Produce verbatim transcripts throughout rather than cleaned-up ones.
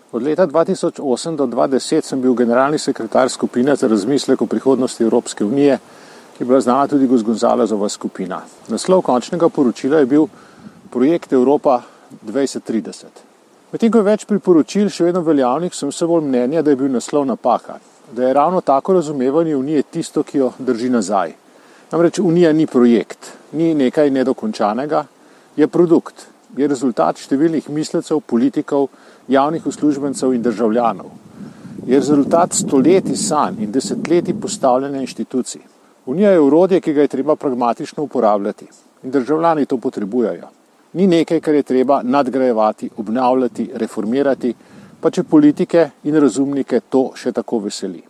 Od leta dva tisoč osem do dva tisoč deset sem bil generalni sekretar skupine za razmislek o prihodnosti Evropske unije, ki je bila znana tudi kot Gonzalezova skupina. Naslov končnega poročila je bil Projekt Evropa dvajset trideset. Medtem ko je več priporočil še vedno veljavnih, sem vse bolj mnenja, da je bil naslov napaka. Da je ravno tako razumevanje Unije tisto, ki jo drži nazaj. Namreč Unija ni projekt, ni nekaj nedokončanega, je produkt, je rezultat številnih mislecev, politikov, javnih uslužbencev in državljanov. Je rezultat stoletij sanj in desetletij postavljanja inštitucij. Unija je orodje, ki ga je treba pragmatično uporabljati in državljani to potrebujejo. Ni nekaj, kar je treba nadgrajevati, obnavljati, reformirati, pa če politike in razumnike to še tako veseli.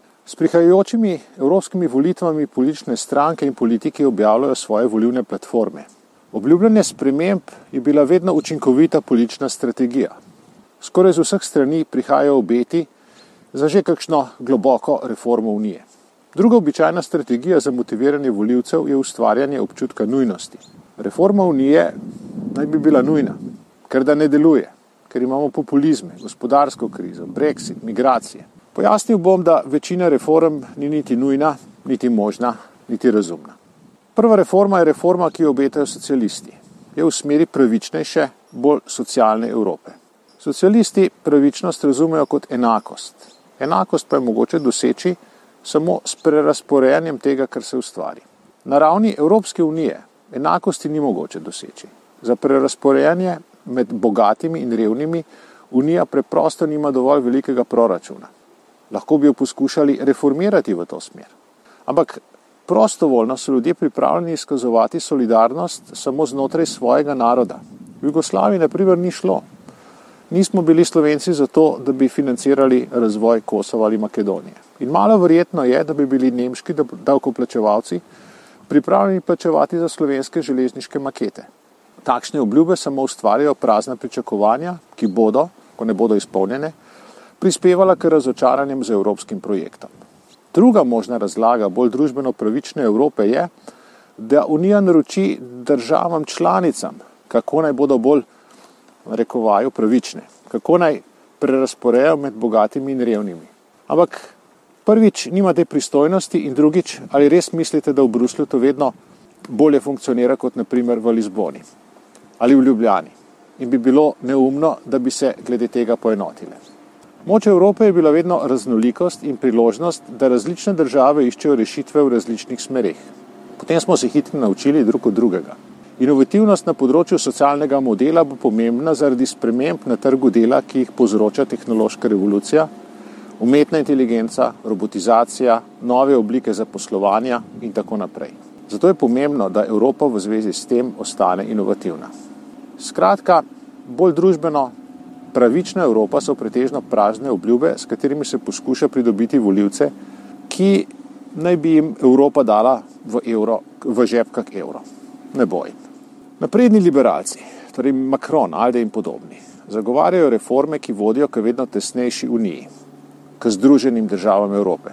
S prihajajočimi evropskimi volitvami politične stranke in politiki objavljajo svoje volilne platforme. Obljubljanje sprememb je bila vedno učinkovita politična strategija. Skoraj z vseh strani prihajajo obeti za že kakšno globoko reformo Unije. Druga običajna strategija za motiviranje volivcev je ustvarjanje občutka nujnosti. Reforma Unije naj bi bila nujna, ker da ne deluje, ker imamo populizme, gospodarsko krizo, Brexit, migracije. Pojasnil bom, da večina reform ni niti nujna, niti možna, niti razumna. Prva reforma je reforma, ki jo obetajo socialisti. Je v smeri pravičnejše, bolj socialne Evrope. Socialisti pravičnost razumejo kot enakost. Enakost pa je mogoče doseči samo s prerazporejanjem tega, kar se ustvari. Na ravni Evropske unije enakosti ni mogoče doseči. Za prerazporejanje med bogatimi in revnimi Unija preprosto nima dovolj velikega proračuna. Lahko bi jo poskušali reformirati v to smer. Ampak prostovoljno so ljudje pripravljeni izkazovati solidarnost samo znotraj svojega naroda. V Jugoslaviji na primer ni šlo. Nismo bili Slovenci zato, da bi financirali razvoj Kosova ali Makedonije. In malo verjetno je, da bi bili nemški davkoplačevalci pripravljeni plačevati za slovenske železniške makete. Takšne obljube samo ustvarjajo prazna pričakovanja, ki bodo, ko ne bodo izpolnjene, prispevala k razočaranjem z evropskim projektom. Druga možna razlaga bolj družbeno pravične Evrope je, da Unija naroči državam članicam, kako naj bodo bolj, rekovaju, pravične, kako naj prerazporejajo med bogatimi in revnimi. Ampak prvič, nima te pristojnosti in drugič, ali res mislite, da v Bruslju to vedno bolje funkcionira kot na primer v Lizboni ali v Ljubljani in bi bilo neumno, da bi se glede tega poenotile. Moč Evrope je bila vedno raznolikost in priložnost, da različne države iščejo rešitve v različnih smereh. Potem smo se hitro naučili drug od drugega. Inovativnost na področju socialnega modela bo pomembna zaradi sprememb na trgu dela, ki jih povzroča tehnološka revolucija, umetna inteligenca, robotizacija, nove oblike zaposlovanja in tako naprej. Zato je pomembno, da Evropa v zvezi s tem ostane inovativna. Skratka, bolj družbeno pravična Evropa so pretežno prazne obljube, s katerimi se poskuša pridobiti volivce, ki naj bi jim Evropa dala v, evro, v žep kak evro. Ne boj. Napredni liberalci, torej Macron, Alde in podobni, zagovarjajo reforme, ki vodijo k vedno tesnejši uniji, k združenim državam Evrope,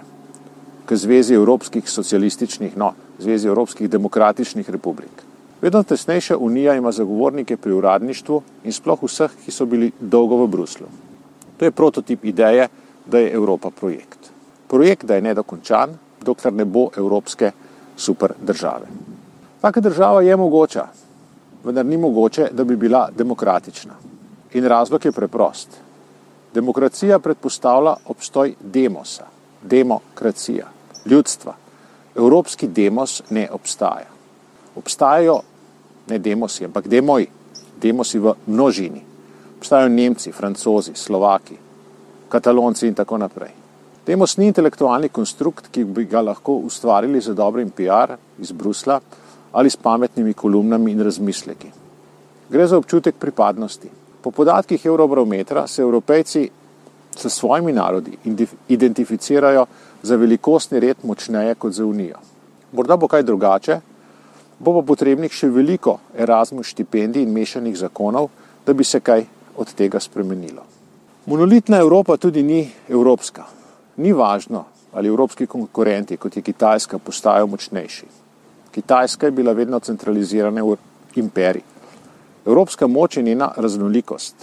k zvezi evropskih socialističnih, no, zvezi evropskih demokratičnih republik. Vedno tesnejša unija ima zagovornike pri uradništvu in sploh vseh, ki so bili dolgo v Bruslju. To je prototip ideje, da je Evropa projekt. Projekt, da je nedokončan, dokler ne bo evropske super države. Taka država je mogoča, vendar ni mogoče, da bi bila demokratična. In razlog je preprost. Demokracija predpostavlja obstoj demosa, demokracija, ljudstva. Evropski demos ne obstaja. Obstajajo ne demosi, ampak demoji, demosi v množini. Obstajajo Nemci, Francozi, Slovaki, Katalonci in tako naprej. Demos ni intelektualni konstrukt, ki bi ga lahko ustvarili za dobrim P R iz Brusla ali s pametnimi kolumnami in razmisleki. Gre za občutek pripadnosti. Po podatkih Eurobarometra se Evropejci s svojimi narodi identificirajo za velikostni red močneje kot za Unijo. Morda bo kaj drugače, bo pa potrebnih še veliko Erasmus štipendij in mešanih zakonov, da bi se kaj od tega spremenilo. Monolitna Evropa tudi ni evropska. Ni važno, ali evropski konkurenti, kot je Kitajska, postajajo močnejši. Kitajska je bila vedno centralizirana v imperij. Evropska moč je njena raznolikost.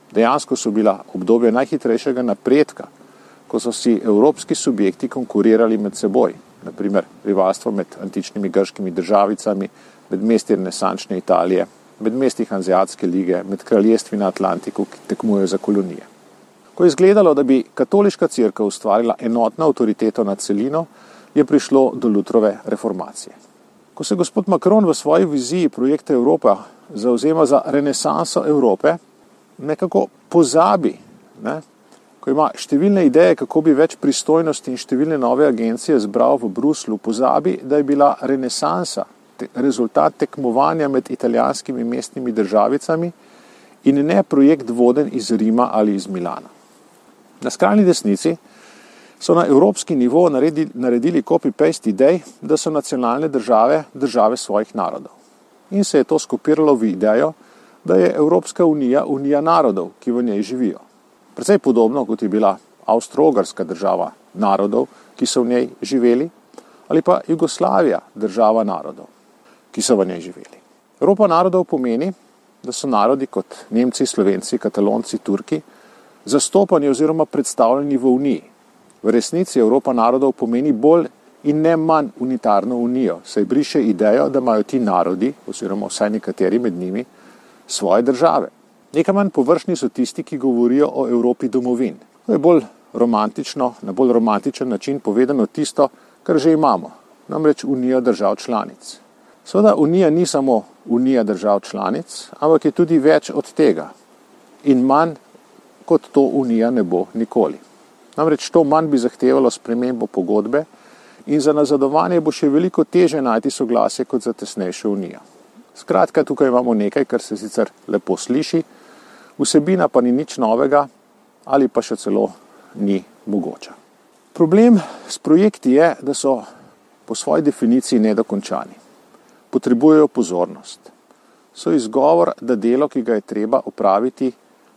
Dejansko so bila obdobja najhitrejšega napredka, ko so si evropski subjekti konkurirali med seboj, naprimer rivalstvo med antičnimi grškimi državicami, med mesti renesančne Italije, med mesti Hanzeatske lige, med kraljestvi na Atlantiku, ki tekmujejo za kolonije. Ko je izgledalo, da bi katoliška cerkev ustvarila enotno avtoriteto nad celino, je prišlo do Lutrove reformacije. Ko se gospod Macron v svoji viziji projekta Evropa zavzema za renesanso Evrope, nekako pozabi, ne, ko ima številne ideje, kako bi več pristojnosti in številne nove agencije zbral v Bruslu, pozabi, da je bila renesansa rezultat tekmovanja med italijanskimi mestnimi državicami in ne projekt voden iz Rima ali iz Milana. Na skrajni desnici so na evropski nivo naredili, naredili copy-paste idej, da so nacionalne države države svojih narodov. In se je to skopiralo v idejo, da je Evropska unija unija narodov, ki v njej živijo. Precej podobno, kot je bila Avstro-Ogrska država narodov, ki so v njej živeli, ali pa Jugoslavija država narodov, ki so v njej živeli. Evropa narodov pomeni, da so narodi kot Nemci, Slovenci, Katalonci, Turki zastopani oziroma predstavljeni v uniji. V resnici Evropa narodov pomeni bolj in ne manj unitarno unijo, saj briše idejo, da imajo ti narodi, oziroma vsaj nekateri med njimi, svoje države. Nekaj manj površni so tisti, ki govorijo o Evropi domovin. To je bolj romantično, na bolj romantičen način povedano tisto, kar že imamo, namreč unijo držav članic. Seveda unija ni samo unija držav članic, ampak je tudi več od tega in manj kot to unija ne bo nikoli. Namreč to manj bi zahtevalo spremembo pogodbe in za nazadovanje bo še veliko teže najti soglasje kot za tesnejšo unijo. Skratka, tukaj imamo nekaj, kar se sicer lepo sliši, vsebina pa ni nič novega ali pa še celo ni mogoča. Problem s projekti je, da so po svoji definiciji nedokončani. Potrebujejo pozornost. So izgovor, da delo, ki ga je treba opraviti,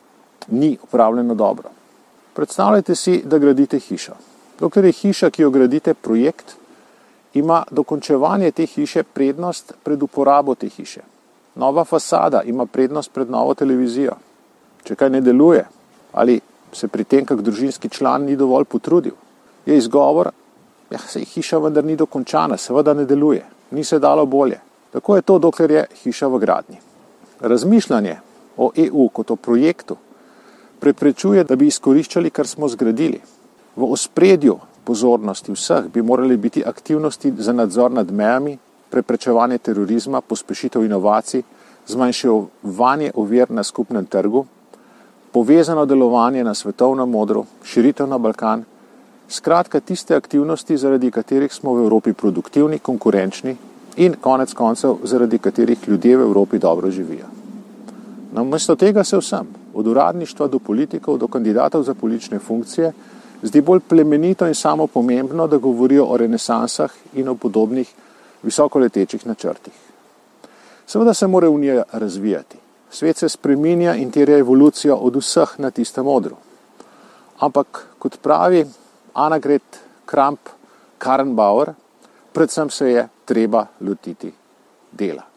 ni opravljeno dobro. Predstavljajte si, da gradite hišo. Dokler je hiša, ki jo gradite, projekt, ima dokončevanje te hiše prednost pred uporabo te hiše. Nova fasada ima prednost pred novo televizijo. Če kaj ne deluje ali se pri tem kak družinski član ni dovolj potrudil, je izgovor, ja, saj hiša vendar ni dokončana, seveda ne deluje, ni se dalo bolje. Tako je to, dokler je hiša v gradnji. Razmišljanje o E U kot o projektu preprečuje, da bi izkoriščali, kar smo zgradili. V ospredju pozornosti vseh bi morali biti aktivnosti za nadzor nad mejami, preprečevanje terorizma, pospešitev inovacij, zmanjševanje ovir na skupnem trgu, povezano delovanje na svetovnem odru, širitev na Balkan, skratka tiste aktivnosti, zaradi katerih smo v Evropi produktivni, konkurenčni in konec koncev, zaradi katerih ljudje v Evropi dobro živijo. Namesto tega se vsem, od uradništva do politikov, do kandidatov za politične funkcije, zdi bolj plemenito in samo pomembno, da govorijo o renesansah in o podobnih visokoletečih načrtih. Seveda se mora unija razvijati. Svet se spreminja in terja evolucijo od vseh na tistem odru. Ampak, kot pravi Annegret Kramp-Karrenbauer, predvsem se je treba lotiti dela.